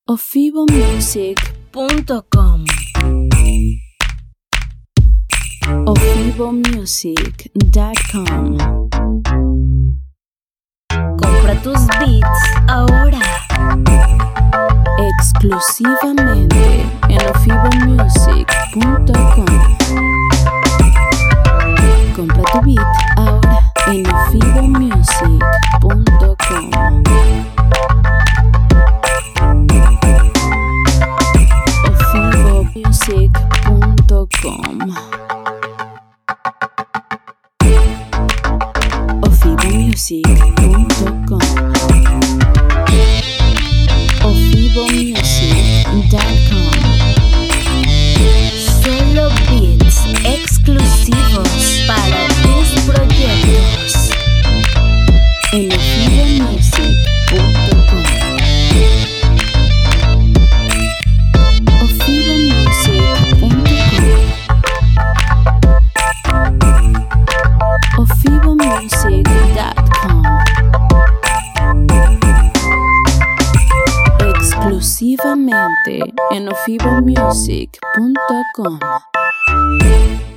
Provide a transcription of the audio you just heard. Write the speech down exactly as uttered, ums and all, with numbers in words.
ofibo music punto com ofibo music punto com. Compra tus beats ahora. Exclusivamente en ofibo music punto com. Compra tu beat ahora en ofibo music punto com. ofibo music punto com. ofibo music punto com. ofibo music punto com. Solo beats exclusivos para tus proyectos en ofibo music punto com. ofibo music punto com. ofibo music punto com. Exclusivamente en ofibo music punto com.